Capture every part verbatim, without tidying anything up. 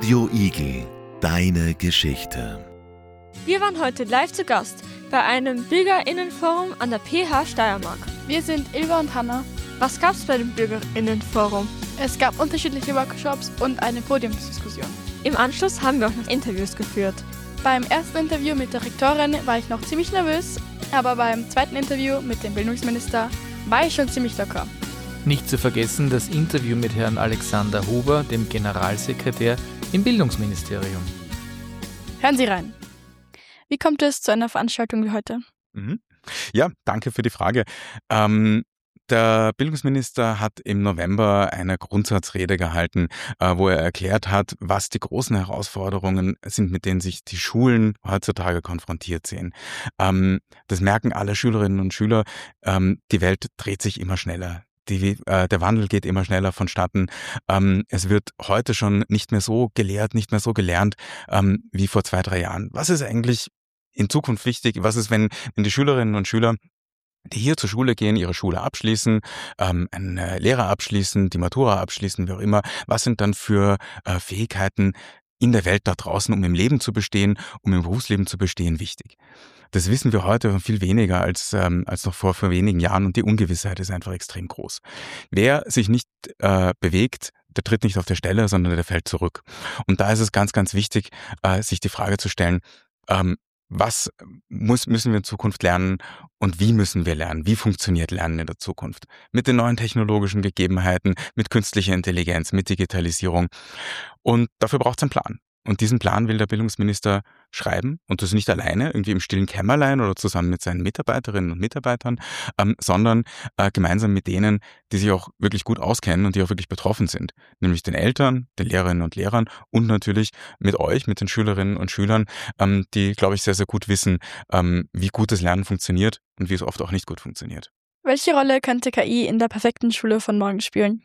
Radio Igel, deine Geschichte. Wir waren heute live zu Gast bei einem BürgerInnenforum an der P H Steiermark. Wir sind Ilva und Hanna. Was gab es bei dem BürgerInnenforum? Es gab unterschiedliche Workshops und eine Podiumsdiskussion. Im Anschluss haben wir auch noch Interviews geführt. Beim ersten Interview mit der Rektorin war ich noch ziemlich nervös, aber beim zweiten Interview mit dem Bildungsminister war ich schon ziemlich locker. Nicht zu vergessen das Interview mit Herrn Alexander Huber, dem Generalsekretär im Bildungsministerium. Hören Sie rein. Wie kommt es zu einer Veranstaltung wie heute? Mhm. Ja, danke für die Frage. Ähm, der Bildungsminister hat im November eine Grundsatzrede gehalten, äh, wo er erklärt hat, was die großen Herausforderungen sind, mit denen sich die Schulen heutzutage konfrontiert sehen. Ähm, das merken alle Schülerinnen und Schüler. Ähm, die Welt dreht sich immer schneller. Die, äh, der Wandel geht immer schneller vonstatten. Ähm, es wird heute schon nicht mehr so gelehrt, nicht mehr so gelernt ähm, wie vor zwei, drei Jahren. Was ist eigentlich in Zukunft wichtig? Was ist, wenn, wenn die Schülerinnen und Schüler, die hier zur Schule gehen, ihre Schule abschließen, ähm, einen Lehrer abschließen, die Matura abschließen, wie auch immer, was sind dann für äh, Fähigkeiten in der Welt da draußen, um im Leben zu bestehen, um im Berufsleben zu bestehen, wichtig? Das wissen wir heute viel weniger als, ähm, als noch vor, vor wenigen Jahren und die Ungewissheit ist einfach extrem groß. Wer sich nicht äh, bewegt, der tritt nicht auf der Stelle, sondern der fällt zurück. Und da ist es ganz, ganz wichtig, äh, sich die Frage zu stellen, ähm, was muss, müssen wir in Zukunft lernen und wie müssen wir lernen? Wie funktioniert Lernen in der Zukunft? Mit den neuen technologischen Gegebenheiten, mit künstlicher Intelligenz, mit Digitalisierung. Und dafür braucht es einen Plan. Und diesen Plan will der Bildungsminister schreiben und das nicht alleine, irgendwie im stillen Kämmerlein oder zusammen mit seinen Mitarbeiterinnen und Mitarbeitern, ähm, sondern äh, gemeinsam mit denen, die sich auch wirklich gut auskennen und die auch wirklich betroffen sind, nämlich den Eltern, den Lehrerinnen und Lehrern und natürlich mit euch, mit den Schülerinnen und Schülern, ähm, die, glaube ich, sehr, sehr gut wissen, ähm, wie gut das Lernen funktioniert und wie es oft auch nicht gut funktioniert. Welche Rolle könnte K I in der perfekten Schule von morgen spielen?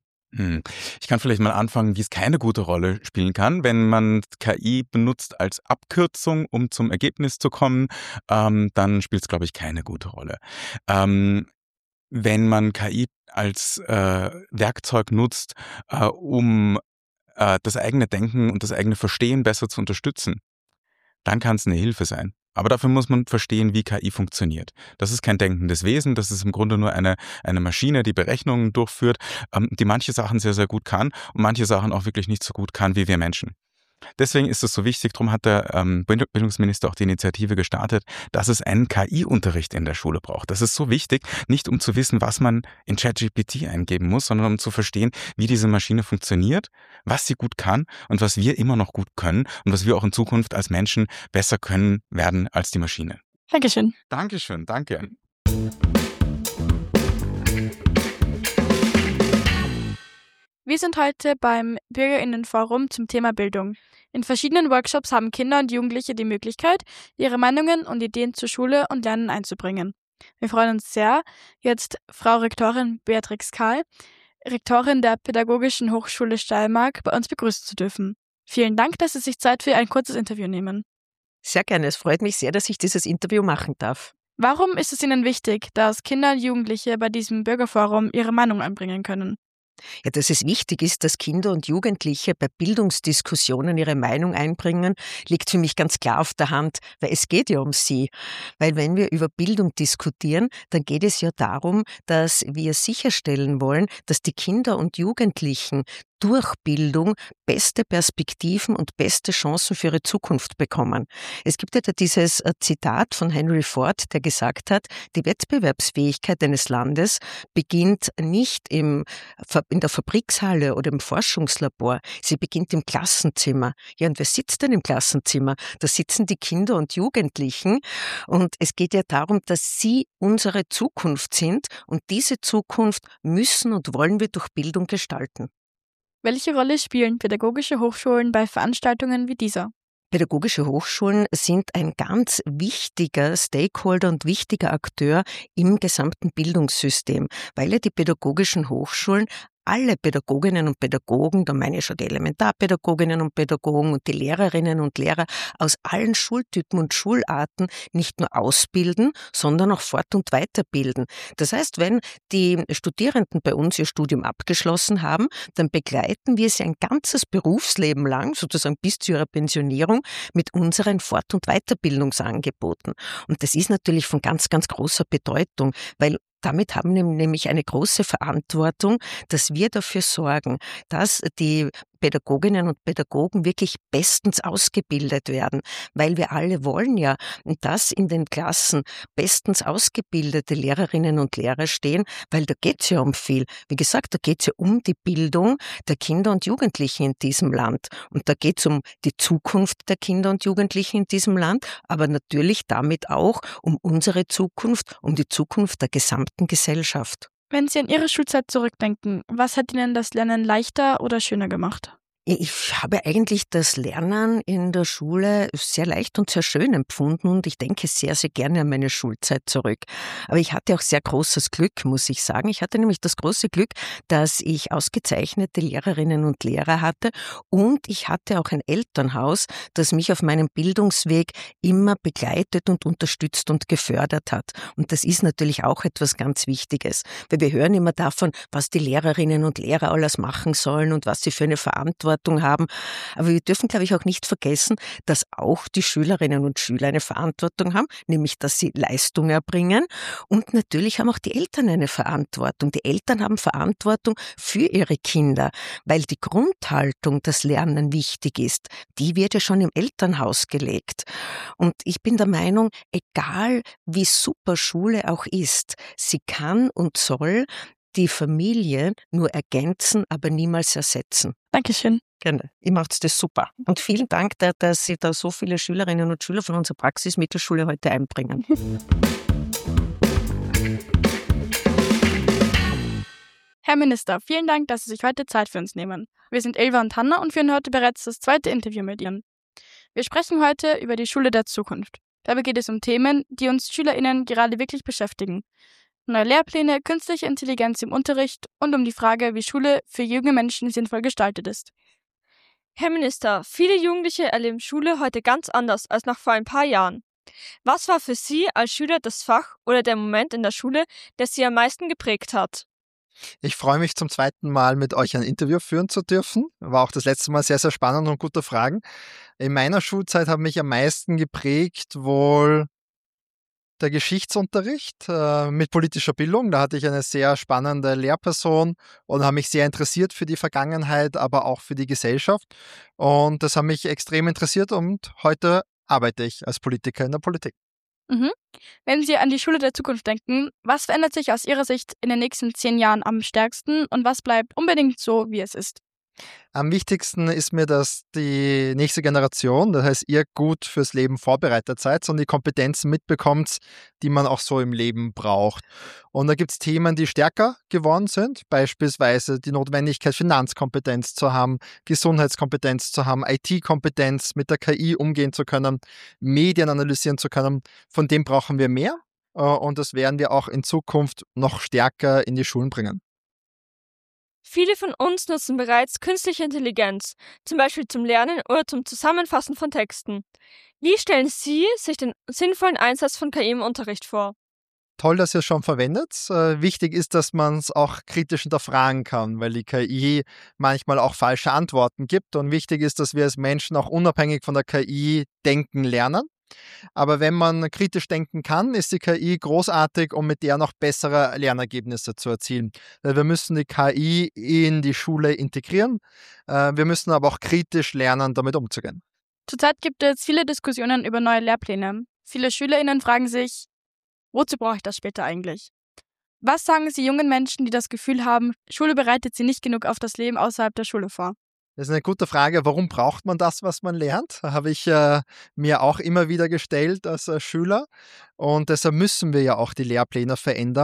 Hm. Ich kann vielleicht mal anfangen, wie es keine gute Rolle spielen kann. Wenn man K I benutzt als Abkürzung, um zum Ergebnis zu kommen, ähm, dann spielt es, glaube ich, keine gute Rolle. Ähm, wenn man K I als äh, Werkzeug nutzt, äh, um äh, das eigene Denken und das eigene Verstehen besser zu unterstützen, dann kann es eine Hilfe sein. Aber dafür muss man verstehen, wie K I funktioniert. Das ist kein denkendes Wesen, das ist im Grunde nur eine, eine Maschine, die Berechnungen durchführt, ähm, die manche Sachen sehr, sehr gut kann und manche Sachen auch wirklich nicht so gut kann wie wir Menschen. Deswegen ist es so wichtig, darum hat der ähm, Bildungsminister auch die Initiative gestartet, dass es einen K I-Unterricht in der Schule braucht. Das ist so wichtig, nicht um zu wissen, was man in ChatGPT eingeben muss, sondern um zu verstehen, wie diese Maschine funktioniert, was sie gut kann und was wir immer noch gut können und was wir auch in Zukunft als Menschen besser können werden als die Maschine. Dankeschön. Dankeschön, danke. Wir sind heute beim BürgerInnenforum zum Thema Bildung. In verschiedenen Workshops haben Kinder und Jugendliche die Möglichkeit, ihre Meinungen und Ideen zur Schule und Lernen einzubringen. Wir freuen uns sehr, jetzt Frau Rektorin Beatrix Kahl, Rektorin der Pädagogischen Hochschule Steiermark, bei uns begrüßen zu dürfen. Vielen Dank, dass Sie sich Zeit für ein kurzes Interview nehmen. Sehr gerne, es freut mich sehr, dass ich dieses Interview machen darf. Warum ist es Ihnen wichtig, dass Kinder und Jugendliche bei diesem Bürgerforum ihre Meinung einbringen können? Ja, dass es wichtig ist, dass Kinder und Jugendliche bei Bildungsdiskussionen ihre Meinung einbringen, liegt für mich ganz klar auf der Hand, weil es geht ja um sie. Weil wenn wir über Bildung diskutieren, dann geht es ja darum, dass wir sicherstellen wollen, dass die Kinder und Jugendlichen durch Bildung beste Perspektiven und beste Chancen für ihre Zukunft bekommen. Es gibt ja dieses Zitat von Henry Ford, der gesagt hat, die Wettbewerbsfähigkeit eines Landes beginnt nicht im, in der Fabrikshalle oder im Forschungslabor, sie beginnt im Klassenzimmer. Ja, und wer sitzt denn im Klassenzimmer? Da sitzen die Kinder und Jugendlichen und es geht ja darum, dass sie unsere Zukunft sind und diese Zukunft müssen und wollen wir durch Bildung gestalten. Welche Rolle spielen pädagogische Hochschulen bei Veranstaltungen wie dieser? Pädagogische Hochschulen sind ein ganz wichtiger Stakeholder und wichtiger Akteur im gesamten Bildungssystem, weil ja die pädagogischen Hochschulen alle Pädagoginnen und Pädagogen, da meine ich schon die Elementarpädagoginnen und Pädagogen und die Lehrerinnen und Lehrer aus allen Schultypen und Schularten nicht nur ausbilden, sondern auch fort- und weiterbilden. Das heißt, wenn die Studierenden bei uns ihr Studium abgeschlossen haben, dann begleiten wir sie ein ganzes Berufsleben lang, sozusagen bis zu ihrer Pensionierung, mit unseren Fort- und Weiterbildungsangeboten. Und das ist natürlich von ganz, ganz großer Bedeutung, weil damit haben wir nämlich eine große Verantwortung, dass wir dafür sorgen, dass die Pädagoginnen und Pädagogen wirklich bestens ausgebildet werden, weil wir alle wollen ja, dass in den Klassen bestens ausgebildete Lehrerinnen und Lehrer stehen, weil da geht es ja um viel. Wie gesagt, da geht es ja um die Bildung der Kinder und Jugendlichen in diesem Land. Und da geht es um die Zukunft der Kinder und Jugendlichen in diesem Land, aber natürlich damit auch um unsere Zukunft, um die Zukunft der gesamten Gesellschaft. Wenn Sie an Ihre Schulzeit zurückdenken, was hat Ihnen das Lernen leichter oder schöner gemacht? Ich habe eigentlich das Lernen in der Schule sehr leicht und sehr schön empfunden und ich denke sehr, sehr gerne an meine Schulzeit zurück. Aber ich hatte auch sehr großes Glück, muss ich sagen. Ich hatte nämlich das große Glück, dass ich ausgezeichnete Lehrerinnen und Lehrer hatte und ich hatte auch ein Elternhaus, das mich auf meinem Bildungsweg immer begleitet und unterstützt und gefördert hat. Und das ist natürlich auch etwas ganz Wichtiges, weil wir hören immer davon, was die Lehrerinnen und Lehrer alles machen sollen und was sie für eine Verantwortung haben. Aber wir dürfen, glaube ich, auch nicht vergessen, dass auch die Schülerinnen und Schüler eine Verantwortung haben, nämlich, dass sie Leistung erbringen. Und natürlich haben auch die Eltern eine Verantwortung. Die Eltern haben Verantwortung für ihre Kinder, weil die Grundhaltung, dass Lernen wichtig ist, die wird ja schon im Elternhaus gelegt. Und ich bin der Meinung, egal wie super Schule auch ist, sie kann und soll die Familie nur ergänzen, aber niemals ersetzen. Dankeschön. Gerne. Ihr macht das super. Und vielen Dank, dass Sie da so viele Schülerinnen und Schüler von unserer Praxismittelschule heute einbringen. Herr Minister, vielen Dank, dass Sie sich heute Zeit für uns nehmen. Wir sind Elva und Hanna und führen heute bereits das zweite Interview mit Ihnen. Wir sprechen heute über die Schule der Zukunft. Dabei geht es um Themen, die uns SchülerInnen gerade wirklich beschäftigen. Neue Lehrpläne, künstliche Intelligenz im Unterricht und um die Frage, wie Schule für junge Menschen sinnvoll gestaltet ist. Herr Minister, viele Jugendliche erleben Schule heute ganz anders als noch vor ein paar Jahren. Was war für Sie als Schüler das Fach oder der Moment in der Schule, der Sie am meisten geprägt hat? Ich freue mich zum zweiten Mal mit euch ein Interview führen zu dürfen. War auch das letzte Mal sehr, sehr spannend und gute Fragen. In meiner Schulzeit haben mich am meisten geprägt wohl der Geschichtsunterricht äh, mit politischer Bildung. Da hatte ich eine sehr spannende Lehrperson und habe mich sehr interessiert für die Vergangenheit, aber auch für die Gesellschaft. Und das hat mich extrem interessiert und heute arbeite ich als Politiker in der Politik. Mhm. Wenn Sie an die Schule der Zukunft denken, was verändert sich aus Ihrer Sicht in den nächsten zehn Jahren am stärksten und was bleibt unbedingt so, wie es ist? Am wichtigsten ist mir, dass die nächste Generation, das heißt ihr, gut fürs Leben vorbereitet seid und die Kompetenzen mitbekommt, die man auch so im Leben braucht. Und da gibt es Themen, die stärker geworden sind, beispielsweise die Notwendigkeit, Finanzkompetenz zu haben, Gesundheitskompetenz zu haben, I T-Kompetenz, mit der K I umgehen zu können, Medien analysieren zu können. Von dem brauchen wir mehr und das werden wir auch in Zukunft noch stärker in die Schulen bringen. Viele von uns nutzen bereits künstliche Intelligenz, zum Beispiel zum Lernen oder zum Zusammenfassen von Texten. Wie stellen Sie sich den sinnvollen Einsatz von K I im Unterricht vor? Toll, dass ihr es schon verwendet. Äh, wichtig ist, dass man es auch kritisch hinterfragen kann, weil die K I manchmal auch falsche Antworten gibt. Und wichtig ist, dass wir als Menschen auch unabhängig von der K I denken lernen. Aber wenn man kritisch denken kann, ist die K I großartig, um mit der noch bessere Lernergebnisse zu erzielen. Wir müssen die K I in die Schule integrieren. Wir müssen aber auch kritisch lernen, damit umzugehen. Zurzeit gibt es viele Diskussionen über neue Lehrpläne. Viele SchülerInnen fragen sich, wozu brauche ich das später eigentlich? Was sagen Sie jungen Menschen, die das Gefühl haben, Schule bereitet sie nicht genug auf das Leben außerhalb der Schule vor? Das ist eine gute Frage. Warum braucht man das, was man lernt? Habe ich äh, mir auch immer wieder gestellt als äh, Schüler. Und deshalb müssen wir ja auch die Lehrpläne verändern.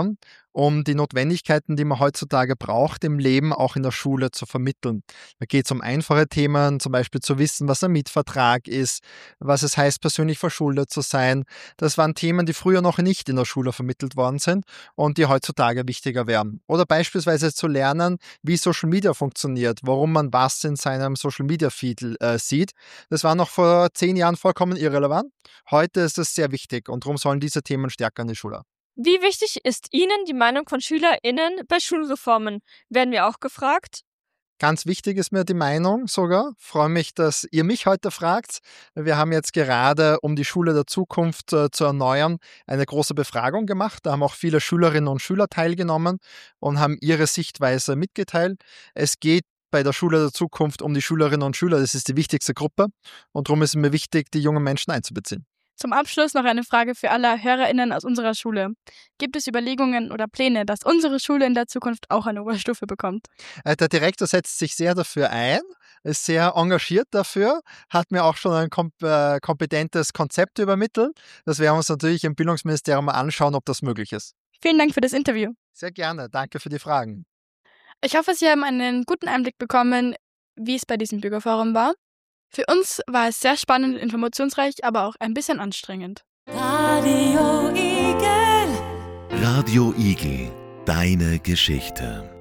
um die Notwendigkeiten, die man heutzutage braucht, im Leben auch in der Schule zu vermitteln. Da geht es um einfache Themen, zum Beispiel zu wissen, was ein Mietvertrag ist, was es heißt, persönlich verschuldet zu sein. Das waren Themen, die früher noch nicht in der Schule vermittelt worden sind und die heutzutage wichtiger werden. Oder beispielsweise zu lernen, wie Social Media funktioniert, warum man was in seinem Social Media Feed äh, sieht. Das war noch vor zehn Jahren vollkommen irrelevant. Heute ist es sehr wichtig und darum sollen diese Themen stärker in die Schule. Wie wichtig ist Ihnen die Meinung von SchülerInnen bei Schulreformen? Werden wir auch gefragt? Ganz wichtig ist mir die Meinung sogar. Ich freue mich, dass ihr mich heute fragt. Wir haben jetzt gerade, um die Schule der Zukunft äh, zu erneuern, eine große Befragung gemacht. Da haben auch viele Schülerinnen und Schüler teilgenommen und haben ihre Sichtweise mitgeteilt. Es geht bei der Schule der Zukunft um die Schülerinnen und Schüler. Das ist die wichtigste Gruppe und darum ist es mir wichtig, die jungen Menschen einzubeziehen. Zum Abschluss noch eine Frage für alle HörerInnen aus unserer Schule. Gibt es Überlegungen oder Pläne, dass unsere Schule in der Zukunft auch eine Oberstufe bekommt? Äh, Der Direktor setzt sich sehr dafür ein, ist sehr engagiert dafür, hat mir auch schon ein kom äh, kompetentes Konzept übermittelt. Das werden wir uns natürlich im Bildungsministerium mal anschauen, ob das möglich ist. Vielen Dank für das Interview. Sehr gerne, danke für die Fragen. Ich hoffe, Sie haben einen guten Einblick bekommen, wie es bei diesem Bürgerforum war. Für uns war es sehr spannend und informationsreich, aber auch ein bisschen anstrengend. Radio Igel, deine Geschichte.